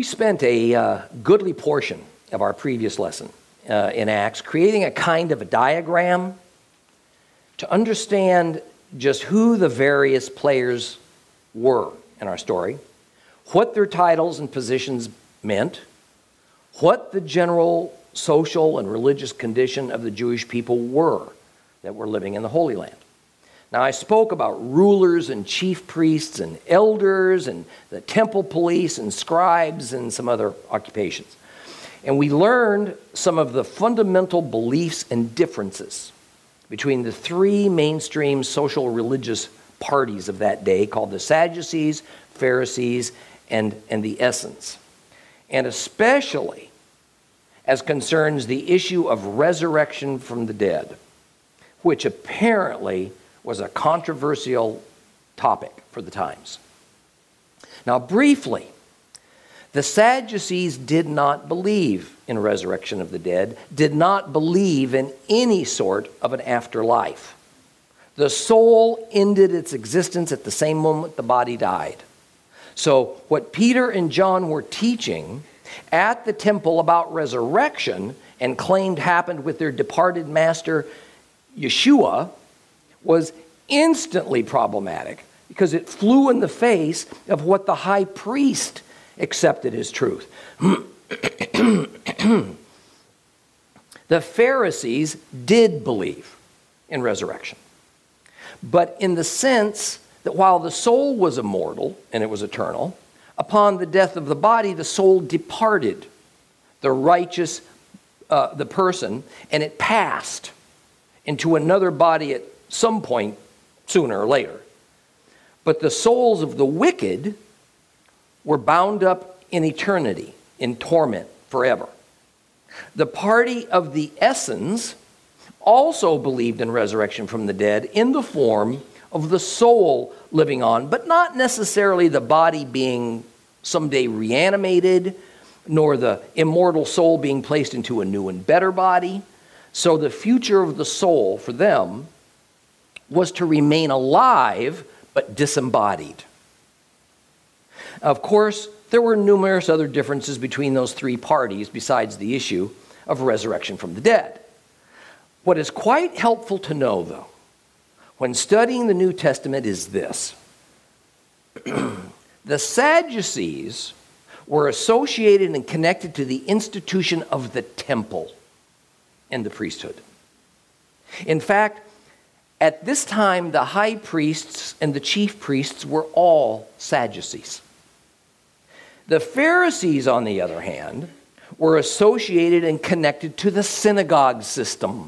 We spent a goodly portion of our previous lesson in Acts creating a kind of a diagram to understand just who the various players were in our story, what their titles and positions meant, what the general social and religious condition of the Jewish people were that were living in the Holy Land. Now, I spoke about rulers and chief priests and elders and the temple police and scribes and some other occupations. And we learned some of the fundamental beliefs and differences between the three mainstream social religious parties of that day called the Sadducees, Pharisees, and the Essenes. And especially as concerns the issue of resurrection from the dead, which apparently was a controversial topic for the times. Now, briefly, the Sadducees did not believe in resurrection of the dead, did not believe in any sort of an afterlife. The soul ended its existence at the same moment the body died. So what Peter and John were teaching at the temple about resurrection and claimed happened with their departed master, Yeshua, was instantly problematic because it flew in the face of what the high priest accepted as truth. The Pharisees did believe in resurrection, but in the sense that while the soul was immortal and it was eternal, upon the death of the body, the soul departed the righteous, the person, and it passed into another body at some point sooner or later. But the souls of the wicked were bound up in eternity, in torment forever. The party of the Essenes also believed in resurrection from the dead in the form of the soul living on, but not necessarily the body being someday reanimated, nor the immortal soul being placed into a new and better body. So the future of the soul for them was to remain alive but disembodied. Of course, there were numerous other differences between those three parties besides the issue of resurrection from the dead. What is quite helpful to know, though, when studying the New Testament is this. The Sadducees were associated and connected to the institution of the temple and the priesthood. In fact, at this time, the high priests and the chief priests were all Sadducees. The Pharisees, on the other hand, were associated and connected to the synagogue system.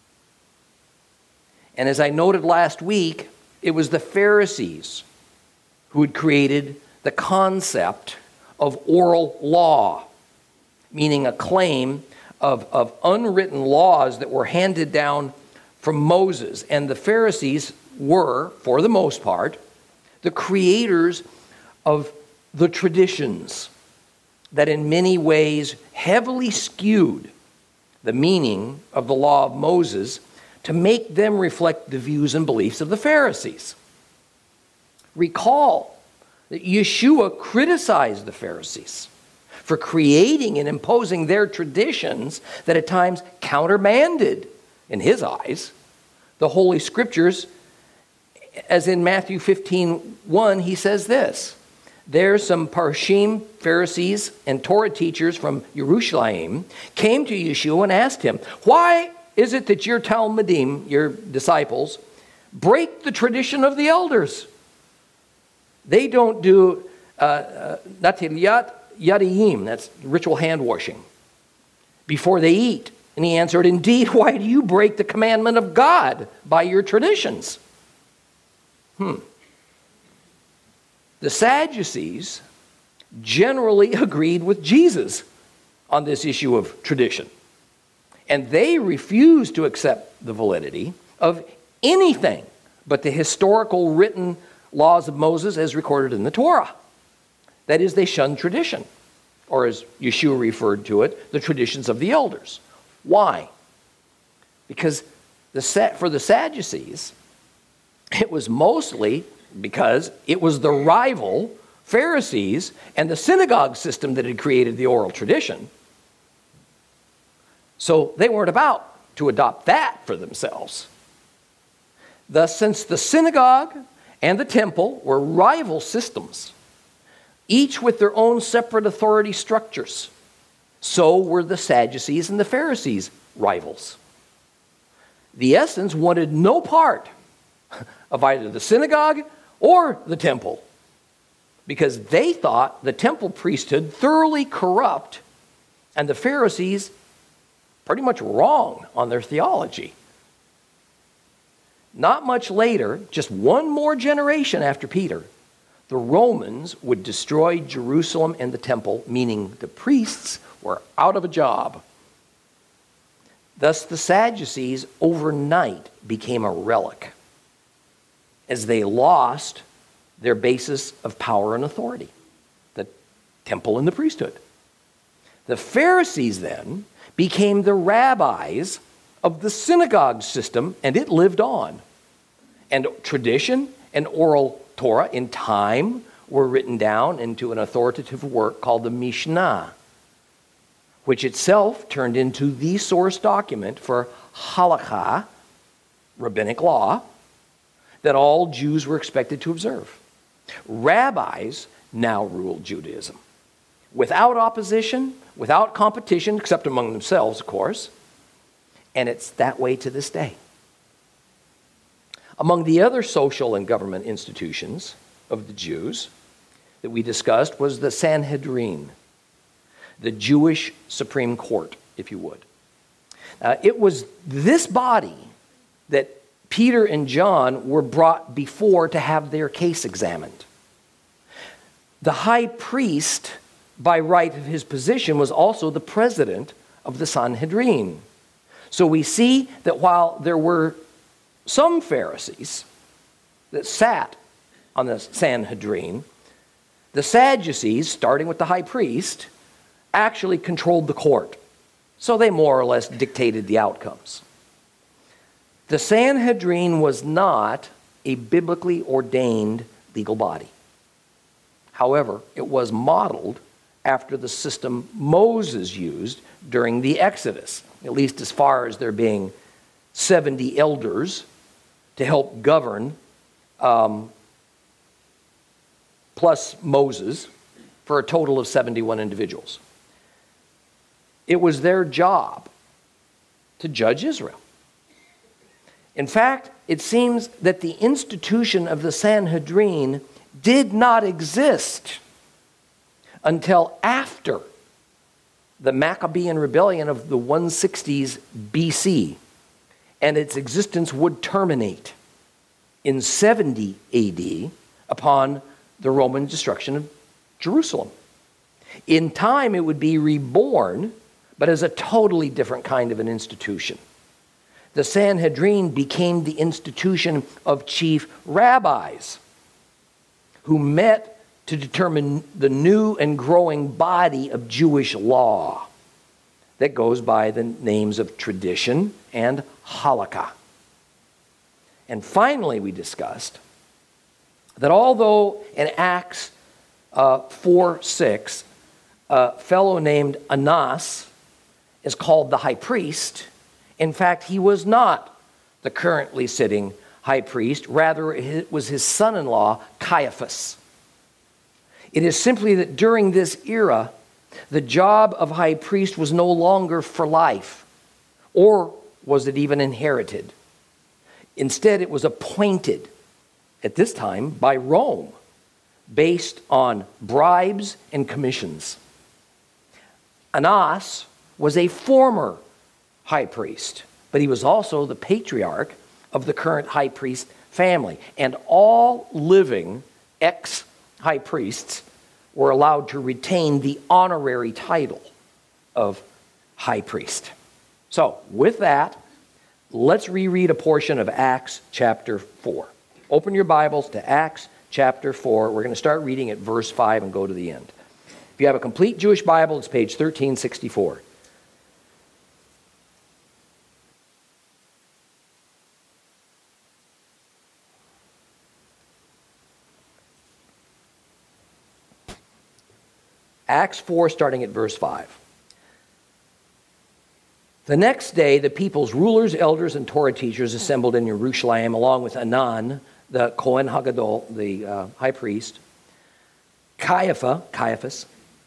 And as I noted last week, it was the Pharisees who had created the concept of oral law, meaning a claim of unwritten laws that were handed down from Moses. And the Pharisees were, for the most part, the creators of the traditions that in many ways heavily skewed the meaning of the law of Moses to make them reflect the views and beliefs of the Pharisees. Recall that Yeshua criticized the Pharisees for creating and imposing their traditions that at times countermanded, in his eyes, the Holy Scriptures. As in Matthew 15:1, he says this, "There some Parshim, Pharisees, and Torah teachers from Jerusalem came to Yeshua and asked him, 'Why is it that your Talmudim, your disciples, break the tradition of the elders? They don't do natiyat yadayim,' that's ritual hand washing, 'before they eat.' And he answered, 'Indeed, why do you break the commandment of God by your traditions?'" The Sadducees generally agreed with Jesus on this issue of tradition. And they refused to accept the validity of anything but the historical written laws of Moses as recorded in the Torah. That is, they shunned tradition, or as Yeshua referred to it, the traditions of the elders. Why? Because for the Sadducees, it was mostly because it was the rival Pharisees and the synagogue system that had created the oral tradition. So they weren't about to adopt that for themselves. Thus, since the synagogue and the temple were rival systems, each with their own separate authority structures, so were the Sadducees and the Pharisees rivals. The Essenes wanted no part of either the synagogue or the temple, because they thought the temple priesthood thoroughly corrupt and the Pharisees pretty much wrong on their theology. Not much later, just one more generation after Peter, the Romans would destroy Jerusalem and the temple, meaning the priests were out of a job. Thus, the Sadducees overnight became a relic, as they lost their basis of power and authority, the temple and the priesthood. The Pharisees then became the rabbis of the synagogue system, and it lived on. And tradition and oral Torah in time were written down into an authoritative work called the Mishnah, which itself turned into the source document for halakha, rabbinic law, that all Jews were expected to observe. Rabbis now ruled Judaism without opposition, without competition, except among themselves, of course. And it's that way to this day. Among the other social and government institutions of the Jews that we discussed was the Sanhedrin, the Jewish Supreme Court, if you would. It was this body that Peter and John were brought before to have their case examined. The high priest, by right of his position, was also the president of the Sanhedrin. So we see that while there were some Pharisees that sat on the Sanhedrin, the Sadducees, starting with the high priest, actually controlled the court. So they more or less dictated the outcomes. The Sanhedrin was not a biblically ordained legal body. However, it was modeled after the system Moses used during the Exodus, at least as far as there being 70 elders to help govern, plus Moses, for a total of 71 individuals. It was their job to judge Israel. In fact, it seems that the institution of the Sanhedrin did not exist until after the Maccabean rebellion of the 160s BC, and its existence would terminate in 70 AD upon the Roman destruction of Jerusalem. In time, it would be reborn, but as a totally different kind of an institution. The Sanhedrin became the institution of chief rabbis who met to determine the new and growing body of Jewish law that goes by the names of tradition and halakha. And finally, we discussed that although in Acts 4:6, a fellow named Annas is called the high priest, in fact, he was not the currently sitting high priest. Rather, it was his son-in-law, Caiaphas. It is simply that during this era, the job of high priest was no longer for life, or was it even inherited. Instead, it was appointed at this time by Rome, based on bribes and commissions. Annas was a former high priest, but he was also the patriarch of the current high priest family. And all living ex-high priests were allowed to retain the honorary title of high priest. So, with that, let's reread a portion of Acts chapter 4. Open your Bibles to Acts chapter 4. We're going to start reading at verse 5 and go to the end. If you have a complete Jewish Bible, it's page 1364. Acts 4, starting at verse 5. The next day, the people's rulers, elders, and Torah teachers assembled in Jerusalem, along with Anan, the Kohen Hagadol, the high priest, Caiaphas,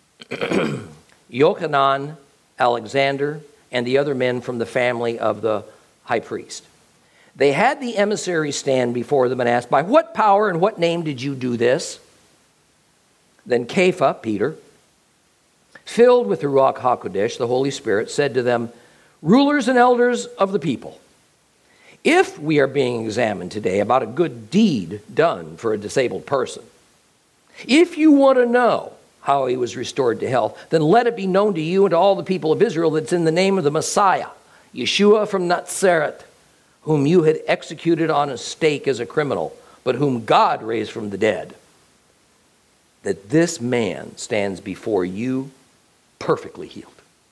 Yochanan, Alexander, and the other men from the family of the high priest. They had the emissaries stand before them and asked, "By what power and what name did you do this?" Then Kepha, Peter, filled with the Ruach HaKodesh, the Holy Spirit, said to them, "Rulers and elders of the people, if we are being examined today about a good deed done for a disabled person, if you want to know how he was restored to health, then let it be known to you and to all the people of Israel that it's in the name of the Messiah, Yeshua from Nazareth, whom you had executed on a stake as a criminal, but whom God raised from the dead, that this man stands before you perfectly healed.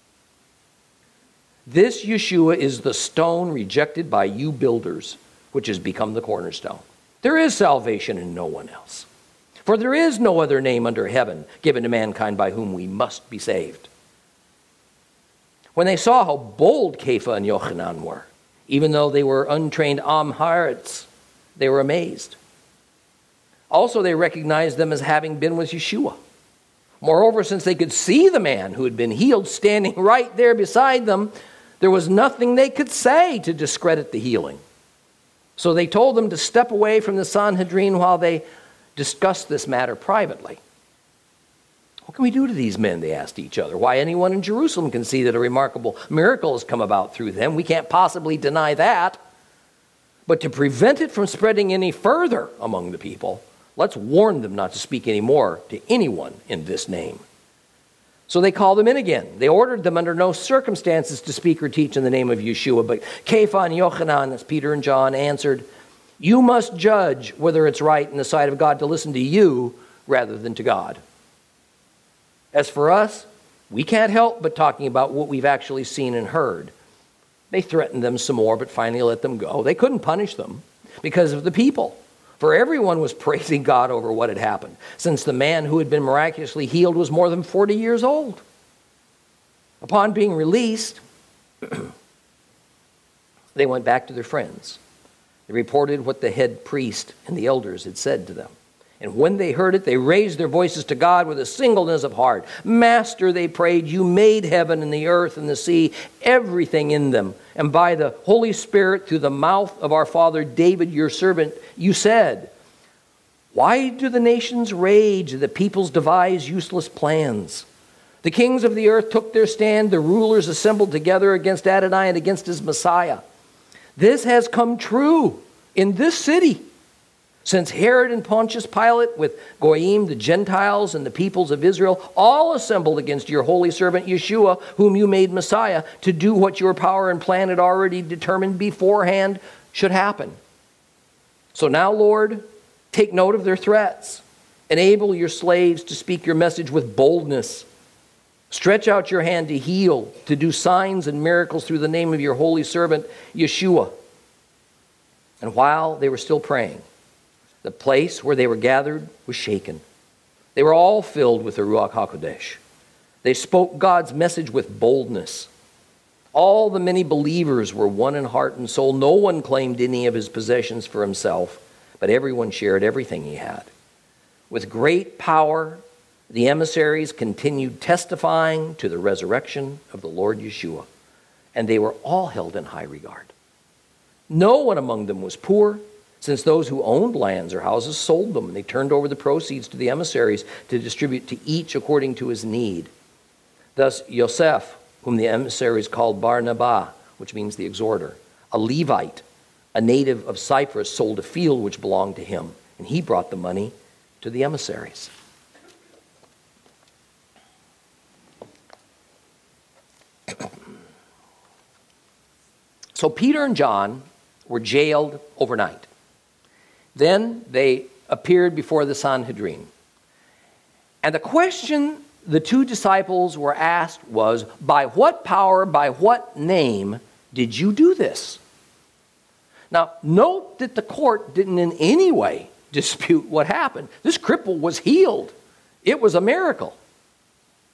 This Yeshua is the stone rejected by you builders, which has become the cornerstone. There is salvation in no one else. For there is no other name under heaven given to mankind by whom we must be saved." When they saw how bold Kepha and Yochanan were, even though they were untrained Amharites, they were amazed. Also, they recognized them as having been with Yeshua. Moreover, since they could see the man who had been healed standing right there beside them, there was nothing they could say to discredit the healing. So they told them to step away from the Sanhedrin while they discussed this matter privately. "What can we do to these men?" they asked each other. "Why, anyone in Jerusalem can see that a remarkable miracle has come about through them. We can't possibly deny that. But to prevent it from spreading any further among the people, let's warn them not to speak any more to anyone in this name." So they called them in again. They ordered them under no circumstances to speak or teach in the name of Yeshua. But Kepha and Yochanan, that's Peter and John, answered, "You must judge whether it's right in the sight of God to listen to you rather than to God. As for us, we can't help but talking about what we've actually seen and heard." They threatened them some more, but finally let them go. They couldn't punish them because of the people, for everyone was praising God over what had happened, since the man who had been miraculously healed was more than 40 years old. Upon being released, they went back to their friends. They reported what the head priest and the elders had said to them. And when they heard it, they raised their voices to God with a singleness of heart. "Master," they prayed, "you made heaven and the earth and the sea, everything in them. And by the Holy Spirit, through the mouth of our father David, your servant, you said, 'Why do the nations rage, the peoples devise useless plans? The kings of the earth took their stand, the rulers assembled together against Adonai and against his Messiah. This has come true in this city, since Herod and Pontius Pilate with Goyim, the Gentiles, and the peoples of Israel, all assembled against your holy servant Yeshua, whom you made Messiah, to do what your power and plan had already determined beforehand should happen. So now, Lord, take note of their threats. Enable your slaves to speak your message with boldness. Stretch out your hand to heal, to do signs and miracles through the name of your holy servant Yeshua." And while they were still praying, the place where they were gathered was shaken. They were all filled with the Ruach HaKodesh. They spoke God's message with boldness. All the many believers were one in heart and soul. No one claimed any of his possessions for himself, but everyone shared everything he had. With great power, the emissaries continued testifying to the resurrection of the Lord Yeshua, and they were all held in high regard. No one among them was poor, since those who owned lands or houses sold them, and they turned over the proceeds to the emissaries to distribute to each according to his need. Thus Yosef, whom the emissaries called Barnabas, which means the exhorter, a Levite, a native of Cyprus, sold a field which belonged to him, and he brought the money to the emissaries. So Peter and John were jailed overnight. Then they appeared before the Sanhedrin. And the question the two disciples were asked was, by what power, by what name did you do this? Now, note that the court didn't in any way dispute what happened. This cripple was healed. It was a miracle.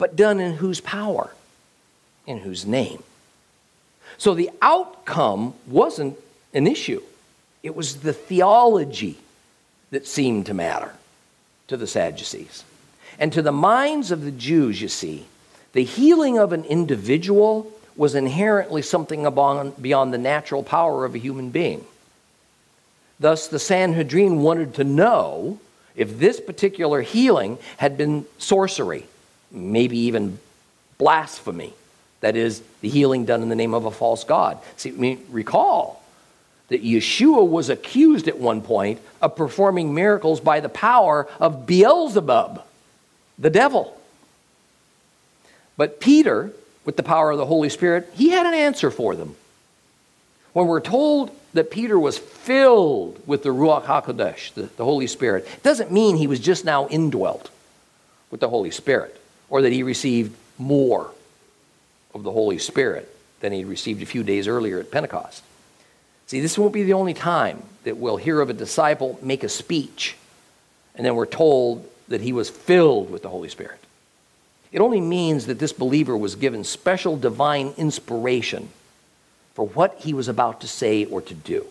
but done in whose power? In whose name? So the outcome wasn't an issue. It was the theology that seemed to matter to the Sadducees. And to the minds of the Jews, you see, the healing of an individual was inherently something beyond the natural power of a human being. Thus, the Sanhedrin wanted to know if this particular healing had been sorcery, maybe even blasphemy. That is, the healing done in the name of a false god. See, recall that Yeshua was accused at one point of performing miracles by the power of Beelzebub, the devil. But Peter, with the power of the Holy Spirit, he had an answer for them. When we're told that Peter was filled with the Ruach HaKodesh, the Holy Spirit, it doesn't mean he was just now indwelt with the Holy Spirit, or that he received more of the Holy Spirit than he received a few days earlier at Pentecost. See, this won't be the only time that we'll hear of a disciple make a speech, and then we're told that he was filled with the Holy Spirit. It only means that this believer was given special divine inspiration for what he was about to say or to do.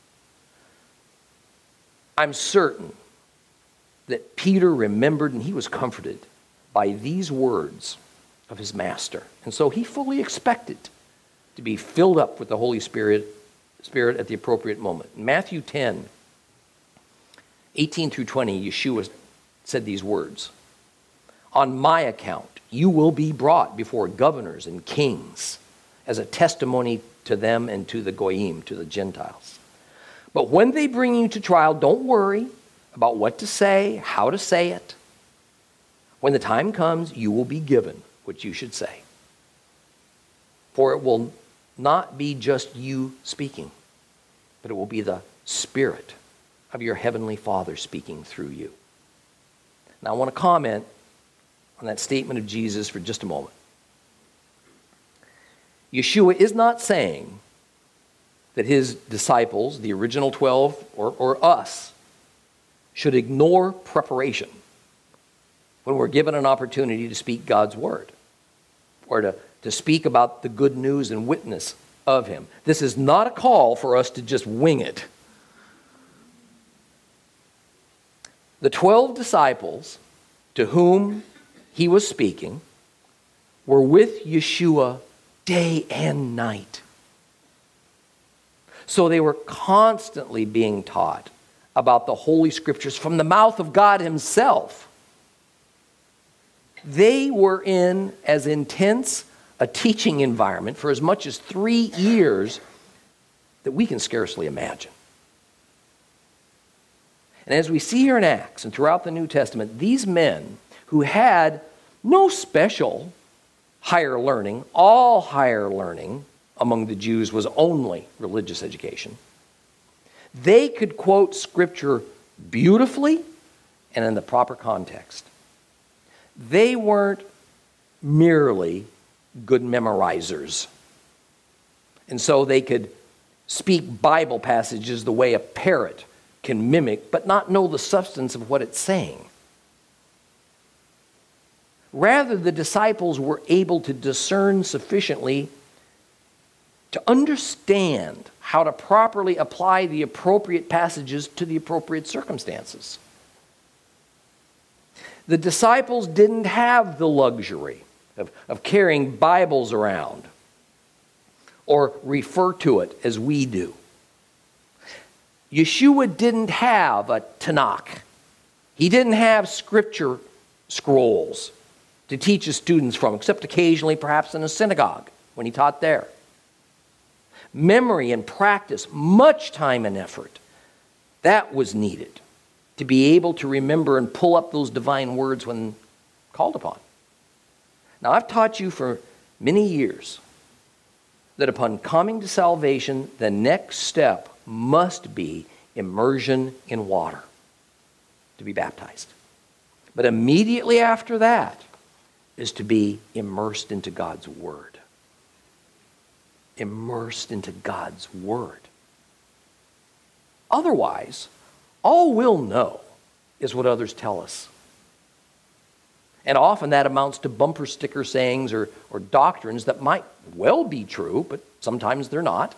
I'm certain that Peter remembered and he was comforted by these words of his master. And so he fully expected to be filled up with the Holy Spirit at the appropriate moment. In Matthew 10, 18 through 20, Yeshua said these words, "On my account, you will be brought before governors and kings as a testimony to them and to the Goyim, to the Gentiles. But when they bring you to trial, don't worry about what to say, how to say it. When the time comes, you will be given what you should say. For it will not be just you speaking, but it will be the Spirit of your heavenly Father speaking through you." Now I want to comment on that statement of Jesus for just a moment. Yeshua is not saying that his disciples, the original 12, or us, should ignore preparation when we're given an opportunity to speak God's word or to speak about the good news and witness of him. This is not a call for us to just wing it. The 12 disciples to whom he was speaking were with Yeshua day and night. So they were constantly being taught about the Holy Scriptures from the mouth of God himself. They were in as intense a teaching environment for as much as 3 years that we can scarcely imagine. And as we see here in Acts and throughout the New Testament, these men who had no special higher learning, all higher learning among the Jews was only religious education. They could quote Scripture beautifully and in the proper context. They weren't merely good memorizers. And so they could speak Bible passages the way a parrot can mimic, but not know the substance of what it's saying. Rather, the disciples were able to discern sufficiently to understand how to properly apply the appropriate passages to the appropriate circumstances. The disciples didn't have the luxury of carrying Bibles around or refer to it as we do. Yeshua didn't have a Tanakh. He didn't have scripture scrolls to teach his students from, except occasionally perhaps in a synagogue when he taught there. Memory and practice, much time and effort, that was needed to be able to remember and pull up those divine words when called upon. Now, I've taught you for many years that upon coming to salvation, the next step must be immersion in water to be baptized. But immediately after that is to be immersed into God's Word. Immersed into God's Word. Otherwise, all we'll know is what others tell us. And often that amounts to bumper sticker sayings or doctrines that might well be true, but sometimes they're not.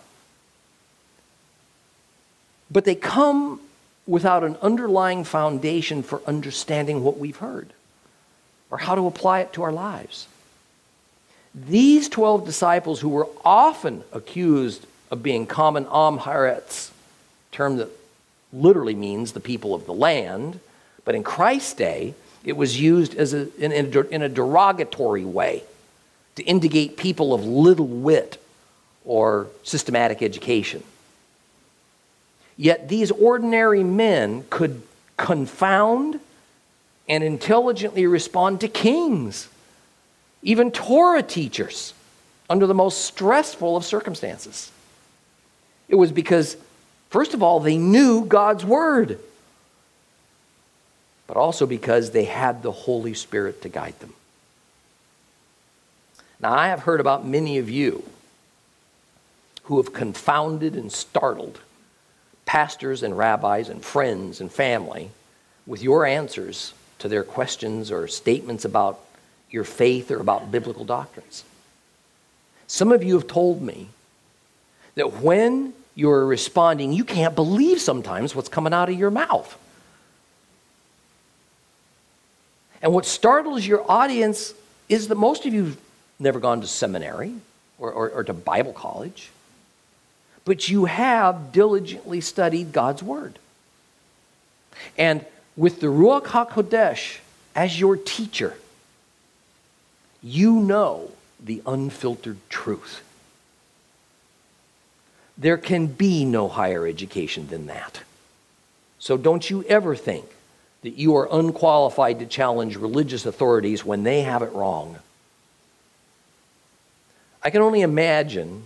But they come without an underlying foundation for understanding what we've heard or how to apply it to our lives. These 12 disciples, who were often accused of being common Am Haaretz, term that literally means the people of the land, but in Christ's day, it was used as in a derogatory way to indicate people of little wit or systematic education. Yet these ordinary men could confound and intelligently respond to kings, even Torah teachers, under the most stressful of circumstances. It was because, first of all, they knew God's word, but also because they had the Holy Spirit to guide them. Now, I have heard about many of you who have confounded and startled pastors and rabbis and friends and family with your answers to their questions or statements about your faith or about biblical doctrines. Some of you have told me that when you're responding, you can't believe sometimes what's coming out of your mouth. And what startles your audience is that most of you have never gone to seminary or to Bible college, but you have diligently studied God's word. And with the Ruach HaKodesh as your teacher, you know the unfiltered truth. There can be no higher education than that. So don't you ever think that you are unqualified to challenge religious authorities when they have it wrong. I can only imagine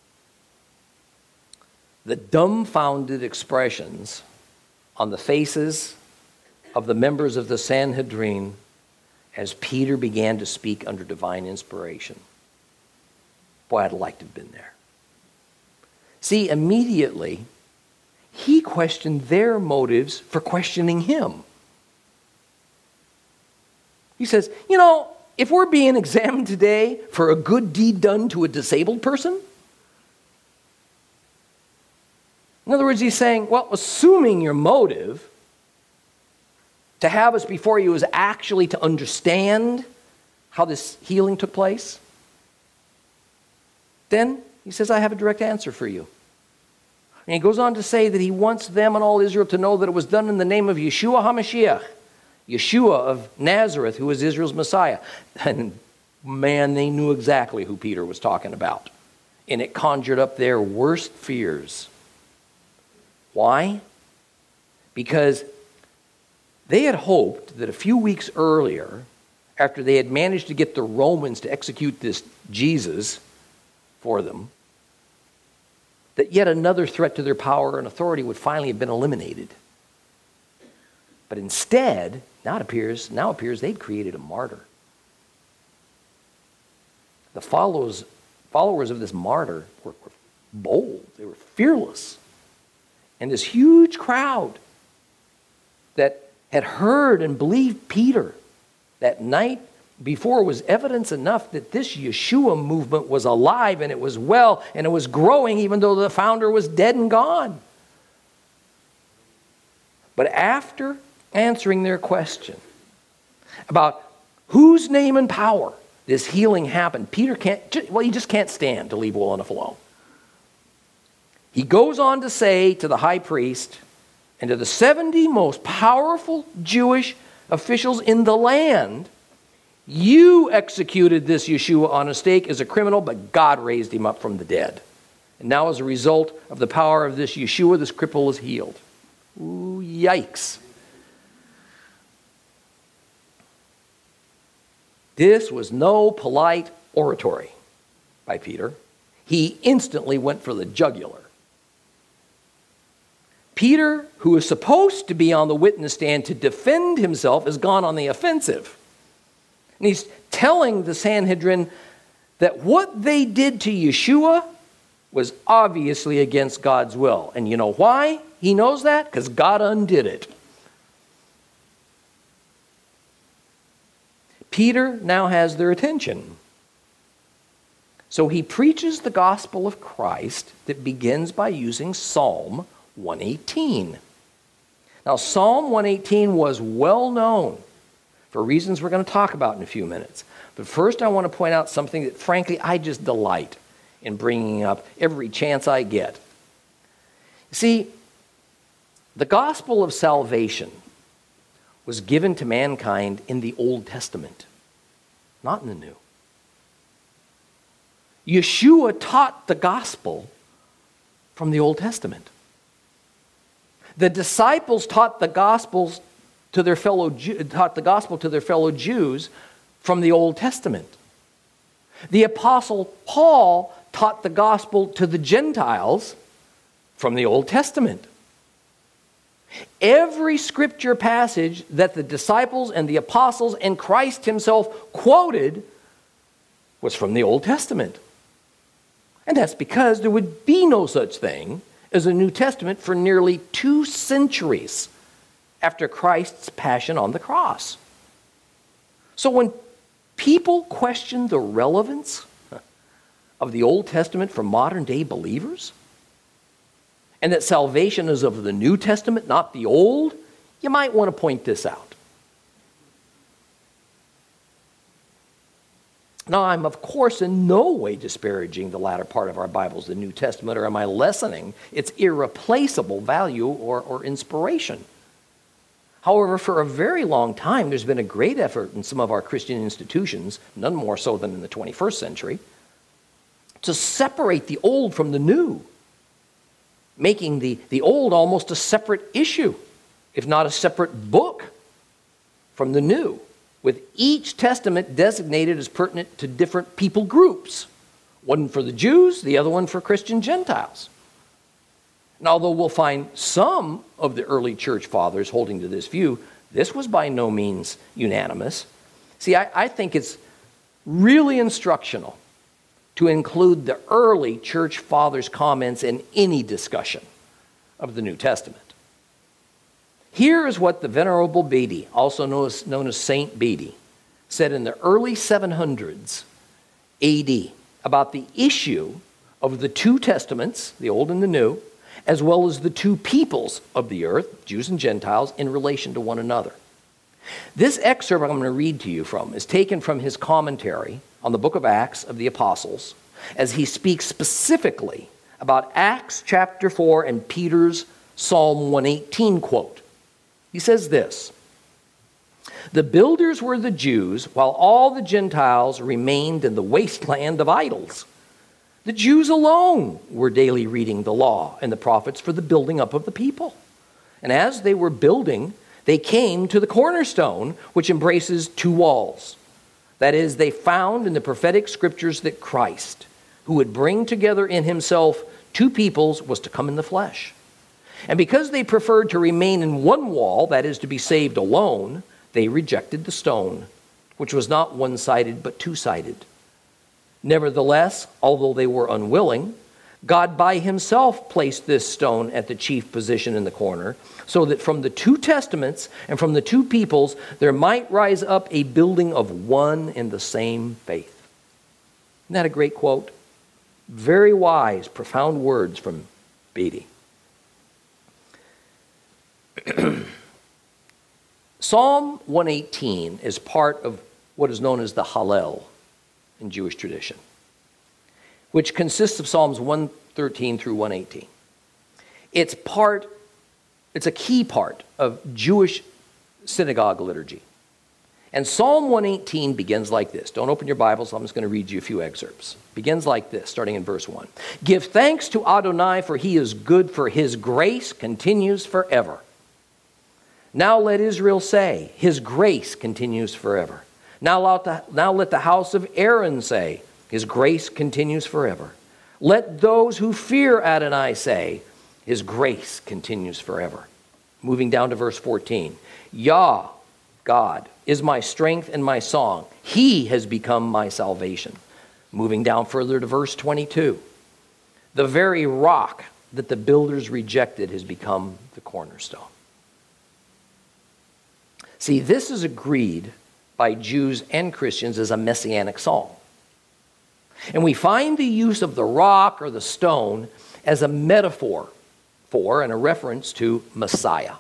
the dumbfounded expressions on the faces of the members of the Sanhedrin as Peter began to speak under divine inspiration. Boy, I'd like to have been there. See, immediately, he questioned their motives for questioning him. He says, you know, if we're being examined today for a good deed done to a disabled person, in other words, he's saying, well, assuming your motive to have us before you is actually to understand how this healing took place, then he says, I have a direct answer for you. And he goes on to say that he wants them and all Israel to know that it was done in the name of Yeshua HaMashiach, Yeshua of Nazareth, who is Israel's Messiah. And man, they knew exactly who Peter was talking about. And it conjured up their worst fears. Why? Because they had hoped that a few weeks earlier, after they had managed to get the Romans to execute this Jesus for them, that yet another threat to their power and authority would finally have been eliminated. But instead, now it appears they'd created a martyr. The followers of this martyr were bold. They were fearless. And this huge crowd that had heard and believed Peter that night before was evidence enough that this Yeshua movement was alive and it was well and it was growing even though the founder was dead and gone. But after answering their question about whose name and power this healing happened, Peter he just can't stand to leave well enough alone. He goes on to say to the high priest and to the 70 most powerful Jewish officials in the land, you executed this Yeshua on a stake as a criminal, but God raised him up from the dead. And now as a result of the power of this Yeshua, this cripple is healed. Ooh, yikes. This was no polite oratory by Peter. He instantly went for the jugular. Peter, who is supposed to be on the witness stand to defend himself, has gone on the offensive. And he's telling the Sanhedrin that what they did to Yeshua was obviously against God's will. And you know why he knows that? Because God undid it. Peter now has their attention. So he preaches the gospel of Christ that begins by using Psalm 118. Now, Psalm 118 was well known for reasons we're going to talk about in a few minutes. But first, I want to point out something that, frankly, I just delight in bringing up every chance I get. See, the gospel of salvation was given to mankind in the Old Testament, not in the New. Yeshua taught the gospel from the Old Testament. The disciples taught the gospel to their fellow Jews from the Old Testament. The apostle Paul taught the gospel to the Gentiles from the Old Testament. Every scripture passage that the disciples and the apostles and Christ himself quoted was from the Old Testament. And that's because there would be no such thing as a New Testament for nearly 2 centuries after Christ's passion on the cross. So when people question the relevance of the Old Testament for modern day believers, and that salvation is of the New Testament, not the Old, you might want to point this out. Now, I'm of course in no way disparaging the latter part of our Bibles, the New Testament, or am I lessening its irreplaceable value or inspiration? However, for a very long time, there's been a great effort in some of our Christian institutions, none more so than in the 21st century, to separate the old from the new, making the old almost a separate issue, if not a separate book from the new, with each testament designated as pertinent to different people groups. One for the Jews, the other one for Christian Gentiles. And although we'll find some of the early church fathers holding to this view, this was by no means unanimous. See, I think it's really instructional to include the early church fathers' comments in any discussion of the New Testament. Here is what the Venerable Bede, also known as Saint Bede, said in the early 700s AD about the issue of the 2 testaments, the Old and the New, as well as the 2 peoples of the earth, Jews and Gentiles, in relation to one another. This excerpt I'm going to read to you from is taken from his commentary on the book of Acts of the Apostles, as he speaks specifically about Acts chapter 4 and Peter's Psalm 118 quote. He says this: "The builders were the Jews, while all the Gentiles remained in the wasteland of idols. The Jews alone were daily reading the law and the prophets for the building up of the people. And as they were building, they came to the cornerstone, which embraces 2 walls. That is, they found in the prophetic scriptures that Christ, who would bring together in himself 2 peoples, was to come in the flesh. And because they preferred to remain in one wall, that is, to be saved alone, they rejected the stone, which was not one-sided but 2-sided. Nevertheless, although they were unwilling, God by himself placed this stone at the chief position in the corner, so that from the 2 testaments and from the 2 peoples there might rise up a building of one and the same faith." Isn't that a great quote? Very wise, profound words from Bede. Psalm 118 is part of what is known as the Hallel in Jewish tradition, which consists of Psalms 113 through 118. It's a key part of Jewish synagogue liturgy. And Psalm 118 begins like this. Don't open your Bibles, I'm just going to read you a few excerpts. Begins like this, starting in verse 1. "Give thanks to Adonai, for he is good, for his grace continues forever. Now let Israel say, his grace continues forever. Now let the house of Aaron say, his grace continues forever. Let those who fear Adonai say, his grace continues forever." Moving down to verse 14. "Yah, God, is my strength and my song. He has become my salvation." Moving down further to verse 22. "The very rock that the builders rejected has become the cornerstone." See, this is agreed by Jews and Christians as a messianic psalm. And we find the use of the rock or the stone as a metaphor for and a reference to Messiah.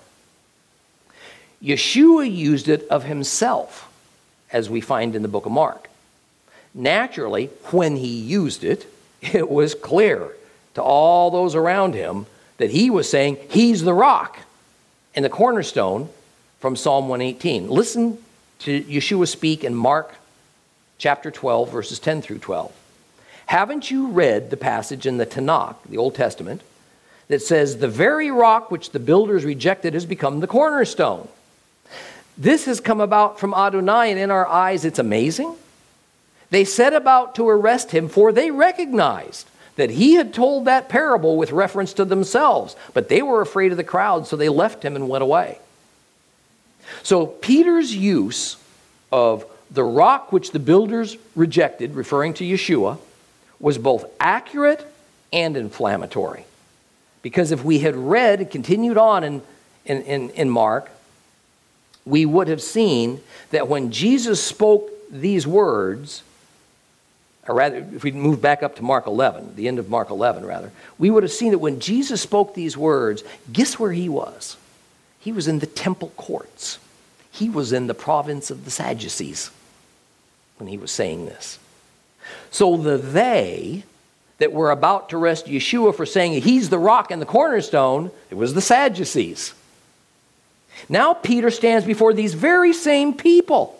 Yeshua used it of himself, as we find in the book of Mark. Naturally, when he used it, it was clear to all those around him that he was saying he's the rock and the cornerstone from Psalm 118. Listen to Yeshua speak in Mark chapter 12, verses 10 through 12. Haven't you read the passage in the Tanakh, the Old Testament, that says, the very rock which the builders rejected has become the cornerstone? This has come about from Adonai, and in our eyes it's amazing. They set about to arrest him, for they recognized that he had told that parable with reference to themselves. But they were afraid of the crowd, so they left him and went away. So Peter's use of the rock which the builders rejected, referring to Yeshua, was both accurate and inflammatory. Because if we had read and continued on in Mark, we would have seen that when Jesus spoke these words, or rather, if we move back up to Mark 11, the end of Mark 11, rather, we would have seen that when Jesus spoke these words, guess where he was? He was in the temple courts. He was in the province of the Sadducees when he was saying this. So the they that were about to arrest Yeshua for saying he's the rock and the cornerstone, it was the Sadducees. Now Peter stands before these very same people.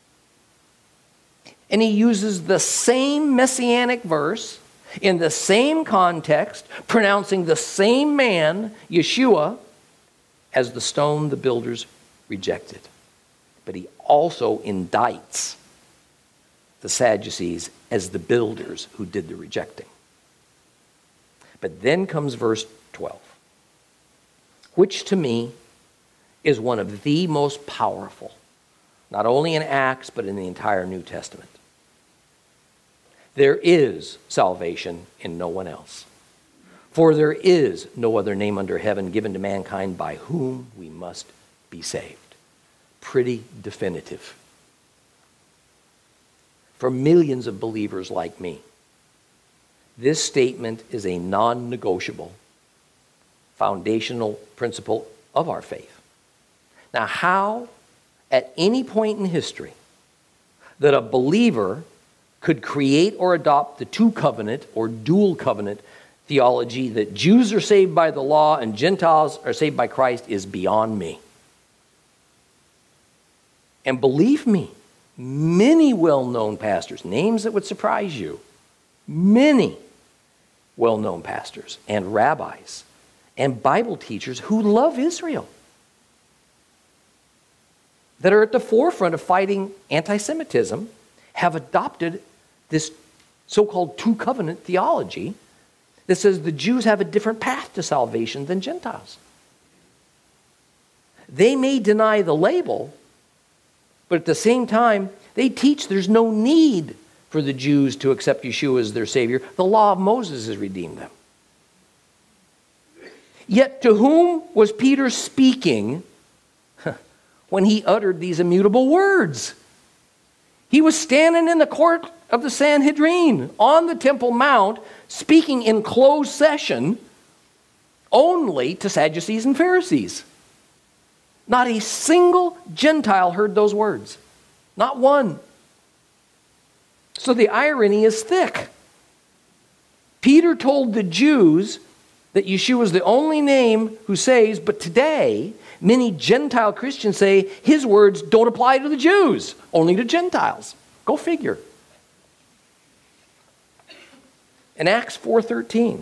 And he uses the same messianic verse in the same context, pronouncing the same man, Yeshua, as the stone the builders rejected. But he also indicts the Sadducees as the builders who did the rejecting. But then comes verse 12, which to me is one of the most powerful, not only in Acts, but in the entire New Testament. There is salvation in no one else. For there is no other name under heaven given to mankind by whom we must be saved. Pretty definitive. For millions of believers like me, this statement is a non-negotiable, foundational principle of our faith. Now, how, at any point in history, that a believer could create or adopt the two covenant or dual covenant theology that Jews are saved by the law and Gentiles are saved by Christ is beyond me. And believe me, many well-known pastors, names that would surprise you, many well-known pastors and rabbis and Bible teachers who love Israel, that are at the forefront of fighting anti-Semitism, have adopted this so-called two-covenant theology that says the Jews have a different path to salvation than Gentiles. They may deny the label, but at the same time, they teach there's no need for the Jews to accept Yeshua as their Savior. The law of Moses has redeemed them. Yet to whom was Peter speaking when he uttered these immutable words? He was standing in the court of the Sanhedrin on the Temple Mount, speaking in closed session only to Sadducees and Pharisees. Not a single Gentile heard those words. Not one. So the irony is thick. Peter told the Jews that Yeshua is the only name who saves, but today many Gentile Christians say his words don't apply to the Jews, only to Gentiles. Go figure. In Acts 4:13,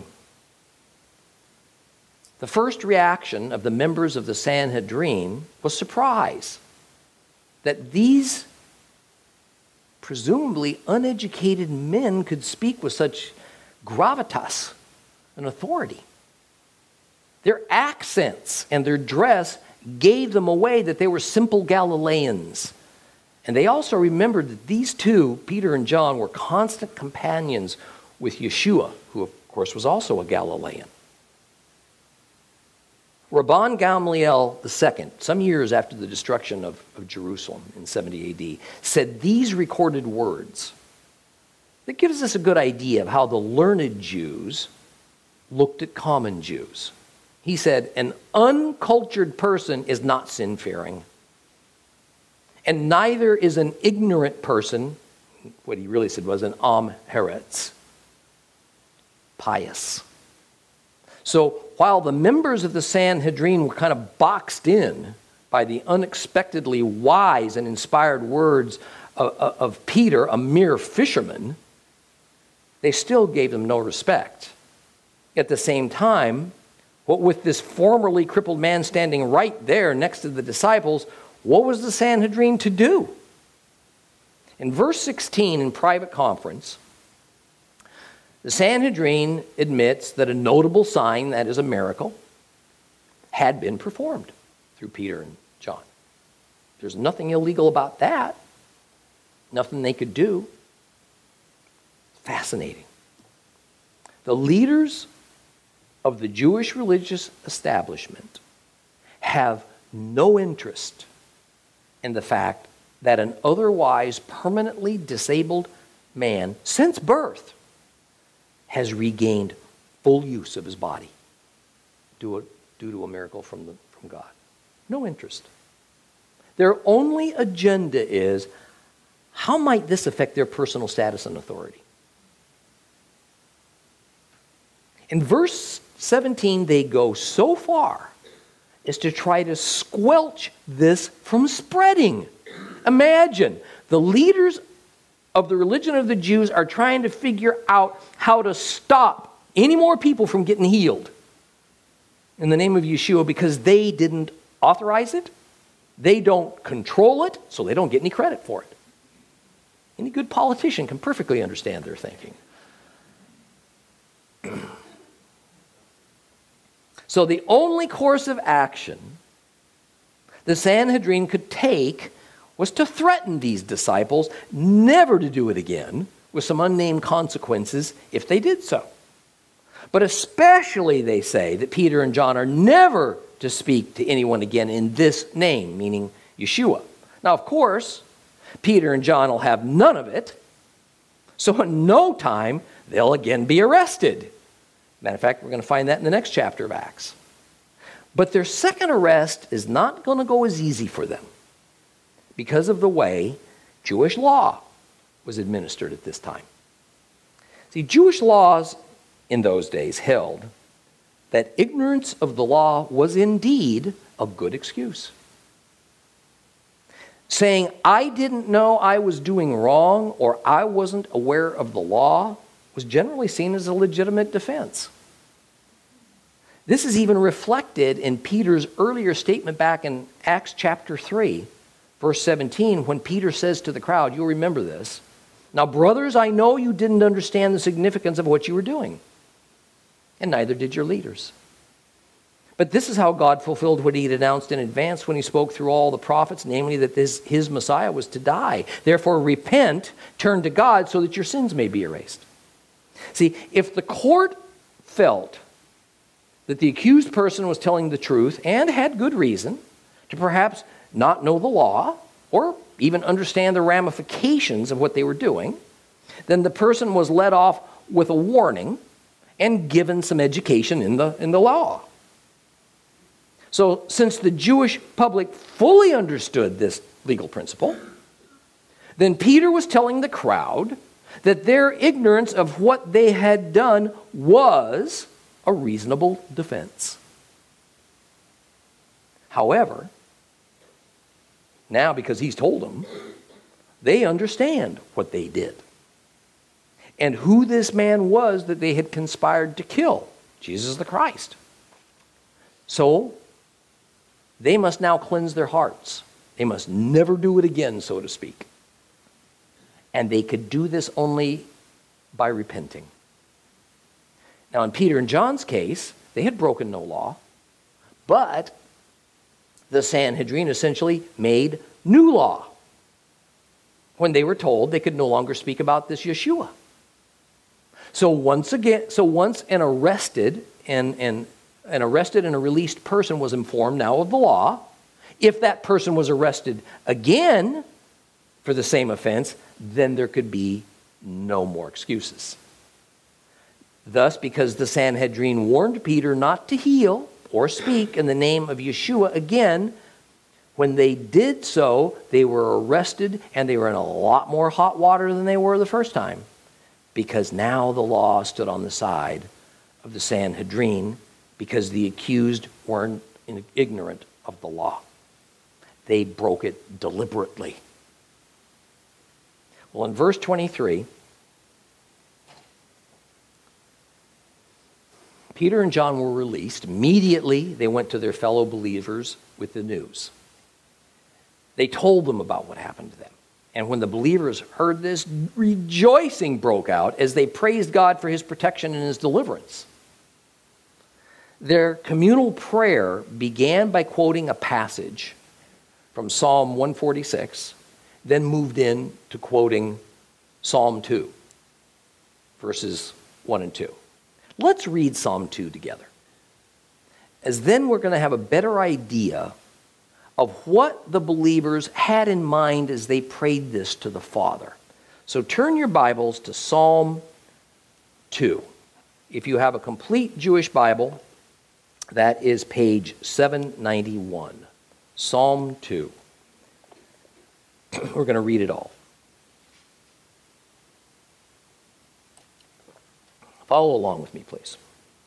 the first reaction of the members of the Sanhedrin was surprise that these presumably uneducated men could speak with such gravitas and authority. Their accents and their dress gave them away that they were simple Galileans. And they also remembered that these two, Peter and John, were constant companions with Yeshua, who of course was also a Galilean. Rabban Gamliel II, some years after the destruction of Jerusalem in 70 AD, said these recorded words that gives us a good idea of how the learned Jews looked at common Jews. He said, an uncultured person is not sin-fearing, and neither is an ignorant person, what he really said was an am haretz, pious. So while the members of the Sanhedrin were kind of boxed in by the unexpectedly wise and inspired words of Peter, a mere fisherman, they still gave him no respect. At the same time, what with this formerly crippled man standing right there next to the disciples, what was the Sanhedrin to do? In verse 16 in private conference, the Sanhedrin admits that a notable sign, that is a miracle, had been performed through Peter and John. There's nothing illegal about that. Nothing they could do. Fascinating. The leaders of the Jewish religious establishment have no interest in the fact that an otherwise permanently disabled man, since birth, has regained full use of his body due to a miracle from God. No interest. Their only agenda is, how might this affect their personal status and authority? In verse 17, they go so far as to try to squelch this from spreading. Imagine, the leaders of the religion of the Jews are trying to figure out how to stop any more people from getting healed in the name of Yeshua because they didn't authorize it, they don't control it, so they don't get any credit for it. Any good politician can perfectly understand their thinking. So the only course of action the Sanhedrin could take was to threaten these disciples never to do it again, with some unnamed consequences if they did so. But especially they say that Peter and John are never to speak to anyone again in this name, meaning Yeshua. Now, of course, Peter and John will have none of it, so in no time they'll again be arrested. Matter of fact, we're going to find that in the next chapter of Acts. But their second arrest is not going to go as easy for them because of the way Jewish law was administered at this time. See, Jewish laws in those days held that ignorance of the law was indeed a good excuse. Saying, I didn't know I was doing wrong or I wasn't aware of the law was generally seen as a legitimate defense. This is even reflected in Peter's earlier statement back in Acts chapter 3, verse 17, when Peter says to the crowd, you'll remember this, now, brothers, I know you didn't understand the significance of what you were doing, and neither did your leaders. But this is how God fulfilled what he had announced in advance when he spoke through all the prophets, namely that his Messiah was to die. Therefore, repent, turn to God so that your sins may be erased. See, if the court felt that the accused person was telling the truth and had good reason to perhaps not know the law or even understand the ramifications of what they were doing, then the person was let off with a warning and given some education in the law. So since the Jewish public fully understood this legal principle, then Peter was telling the crowd that their ignorance of what they had done was a reasonable defense. However, now because he's told them, they understand what they did and who this man was that they had conspired to kill, Jesus the Christ. So they must now cleanse their hearts. They must never do it again, so to speak. And they could do this only by repenting. Now, in Peter and John's case, they had broken no law, but the Sanhedrin essentially made new law when they were told they could no longer speak about this Yeshua. So once an arrested and an arrested and a released person was informed now of the law. If that person was arrested again for the same offense, then there could be no more excuses. Thus, because the Sanhedrin warned Peter not to heal or speak in the name of Yeshua again, when they did so, they were arrested and they were in a lot more hot water than they were the first time, because now the law stood on the side of the Sanhedrin, because the accused weren't ignorant of the law. They broke it deliberately. Well, in verse 23, Peter and John were released. Immediately, they went to their fellow believers with the news. They told them about what happened to them. And when the believers heard this, rejoicing broke out as they praised God for his protection and his deliverance. Their communal prayer began by quoting a passage from Psalm 146, then moved in to quoting Psalm 2, verses 1 and 2. Let's read Psalm 2 together, as then we're going to have a better idea of what the believers had in mind as they prayed this to the Father. So turn your Bibles to Psalm 2. If you have a complete Jewish Bible, that is page 791. Psalm 2. We're going to read it all. Follow along with me, please.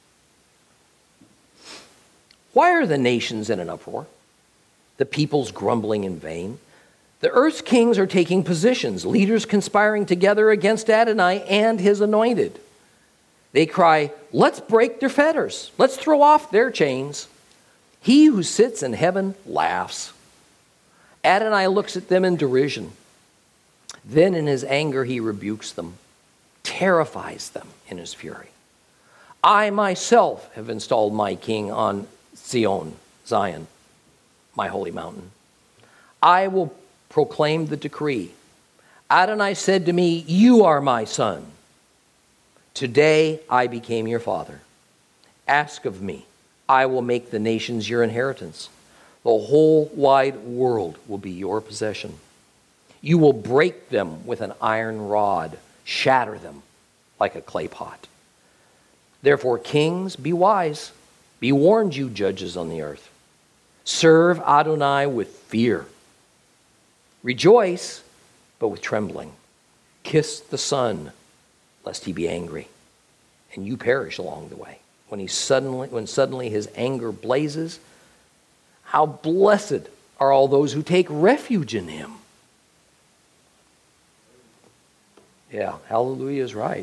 Why are the nations in an uproar? The peoples grumbling in vain? The earth's kings are taking positions, leaders conspiring together against Adonai and his anointed. They cry, let's break their fetters. Let's throw off their chains. He who sits in heaven laughs. Adonai looks at them in derision. Then in his anger he rebukes them, terrifies them in his fury. I myself have installed my king on Zion, my holy mountain. I will proclaim the decree. Adonai said to me, you are my son. Today I became your father. Ask of me. I will make the nations your inheritance. The whole wide world will be your possession. You will break them with an iron rod, shatter them like a clay pot. Therefore, kings, be wise. Be warned, you judges on the earth. Serve Adonai with fear. Rejoice, but with trembling. Kiss the Son, lest he be angry, and you perish along the way. When suddenly his anger blazes, how blessed are all those who take refuge in him. Yeah, hallelujah is right.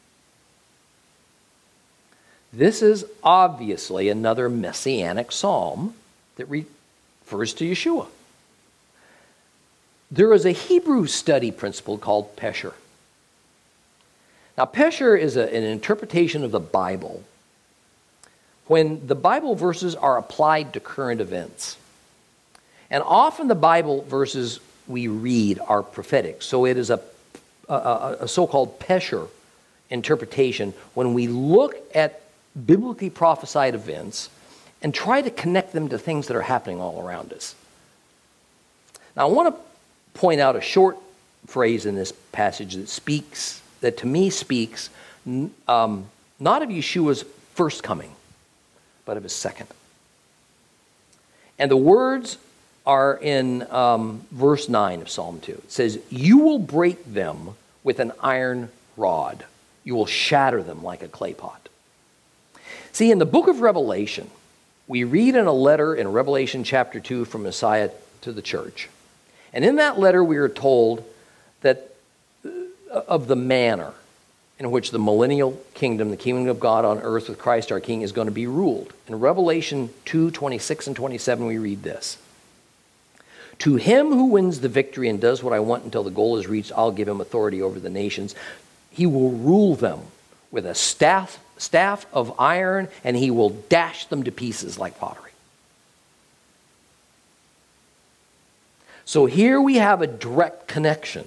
This is obviously another messianic psalm that refers to Yeshua. There is a Hebrew study principle called Pesher. Now, Pesher is an interpretation of the Bible when the Bible verses are applied to current events. And often the Bible verses we read are prophetic. So it is a so-called Pesher interpretation when we look at biblically prophesied events and try to connect them to things that are happening all around us. Now, I want to point out a short phrase in this passage that to me speaks not of Yeshua's first coming, but of his second. And the words are in verse 9 of Psalm 2. It says, you will break them with an iron rod. You will shatter them like a clay pot. See, in the book of Revelation, we read in a letter in Revelation chapter 2 from Messiah to the church. And in that letter, we are told that of the manner in which the millennial kingdom, the kingdom of God on earth with Christ our King, is going to be ruled. In Revelation 2:26 and 27, we read this. To him who wins the victory and does what I want until the goal is reached, I'll give him authority over the nations. He will rule them with a staff of iron, and he will dash them to pieces like pottery. So here we have a direct connection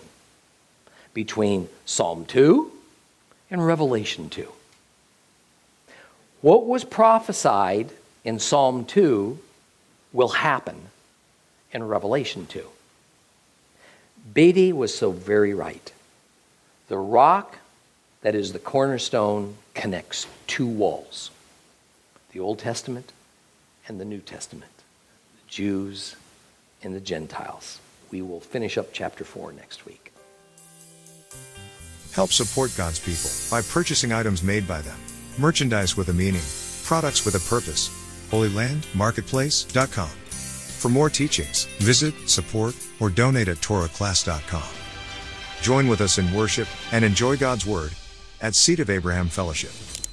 between Psalm 2 and Revelation 2. What was prophesied in Psalm 2 will happen in Revelation 2. Beatty was so very right. The rock that is the cornerstone connects two walls, the Old Testament and the New Testament, the Jews and the Gentiles. We will finish up chapter 4 next week. Help support God's people by purchasing items made by them. Merchandise with a meaning, products with a purpose. HolyLandMarketplace.com. For more teachings, visit, support, or donate at TorahClass.com. Join with us in worship and enjoy God's Word at Seed of Abraham Fellowship.